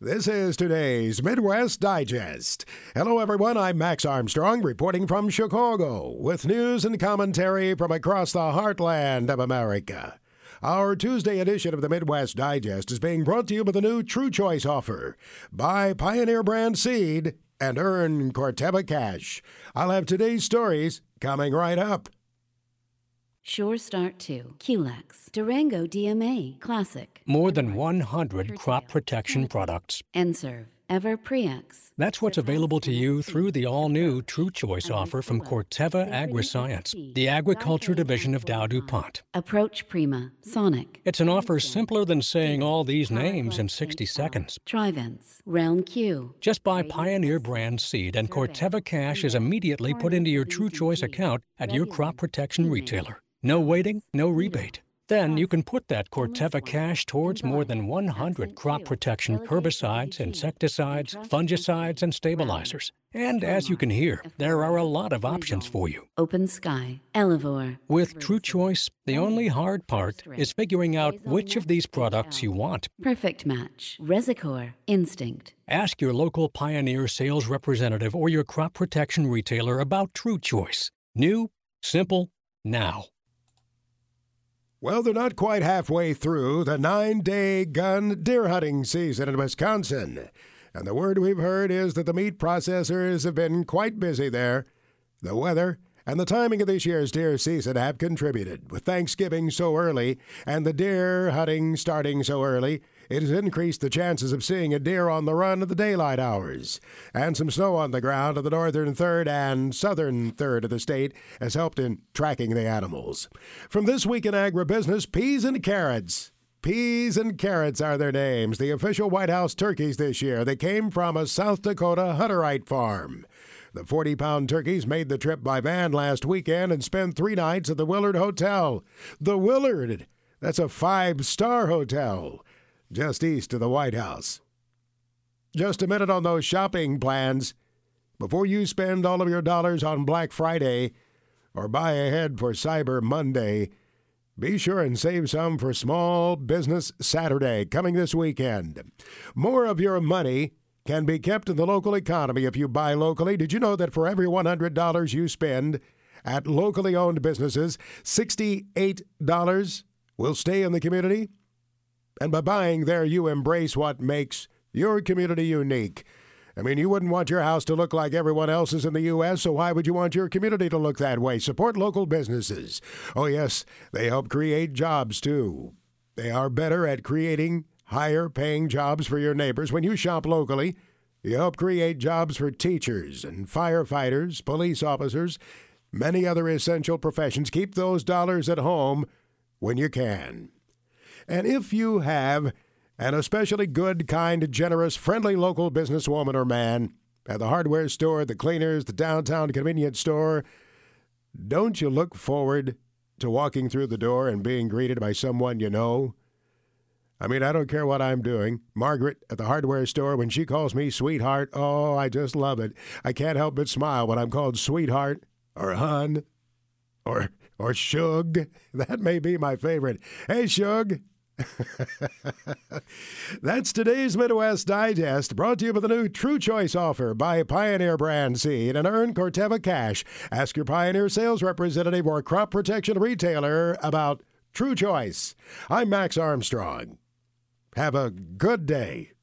This is today's Midwest Digest. Hello, everyone. I'm Max Armstrong, reporting from Chicago with news and commentary from across the heartland of America. Our Tuesday edition of the Midwest Digest is being brought to you by the new True Choice offer. Buy Pioneer brand seed and earn Corteva cash. I'll have today's stories coming right up. Sure Start 2, QLEX, Durango DMA, Classic. More than 100 crop protection products. N-Serve, Ever Prex. That's what's available to you through the all-new True Choice offer from Corteva Agriscience, the agriculture division of Dow DuPont. Approach Prima, Sonic. It's an offer simpler than saying all these names in 60 seconds. Trivence, Realm Q. Just buy Pioneer brand seed and Corteva cash is immediately put into your True Choice account at your crop protection retailer. No waiting, no rebate. Then you can put that Corteva cash towards more than 100 crop protection herbicides, insecticides, fungicides, and stabilizers. And as you can hear, there are a lot of options for you. Open Sky, Elevore. With True Choice, the only hard part is figuring out which of these products you want. Perfect Match, Resicor, Instinct. Ask your local Pioneer sales representative or your crop protection retailer about True Choice. New, simple, now. Well, they're not quite halfway through the 9-day gun deer hunting season in Wisconsin. And the word we've heard is that the meat processors have been quite busy there. The weather and the timing of this year's deer season have contributed. With Thanksgiving so early and the deer hunting starting so early, it has increased the chances of seeing a deer on the run in the daylight hours. And some snow on the ground in the northern third and southern third of the state has helped in tracking the animals. From This Week in Agribusiness, peas and carrots. Peas and carrots are their names, the official White House turkeys this year. They came from a South Dakota Hutterite farm. The 40-pound turkeys made the trip by van last weekend and spent 3 nights at the Willard Hotel. The Willard, that's a 5-star hotel just east of the White House. Just a minute on those shopping plans. Before you spend all of your dollars on Black Friday or buy ahead for Cyber Monday, be sure and save some for Small Business Saturday coming this weekend. More of your money can be kept in the local economy if you buy locally. Did you know that for every $100 you spend at locally owned businesses, $68 will stay in the community? And by buying there, you embrace what makes your community unique. I mean, you wouldn't want your house to look like everyone else's in the U.S., so why would you want your community to look that way? Support local businesses. Oh, yes, they help create jobs, too. They are better at creating higher-paying jobs for your neighbors. When you shop locally, you help create jobs for teachers and firefighters, police officers, many other essential professions. Keep those dollars at home when you can. And if you have an especially good, kind, generous, friendly local businesswoman or man at the hardware store, the cleaners, the downtown convenience store, don't you look forward to walking through the door and being greeted by someone you know? I mean, I don't care what I'm doing. Margaret at the hardware store, when she calls me sweetheart, oh, I just love it. I can't help but smile when I'm called sweetheart or hun or Shug. That may be my favorite. Hey, Shug. That's today's Midwest Digest, brought to you by the new True Choice offer. Buy Pioneer brand seed and earn Corteva cash. Ask your Pioneer sales representative or crop protection retailer about True Choice. I'm Max Armstrong. Have a good day.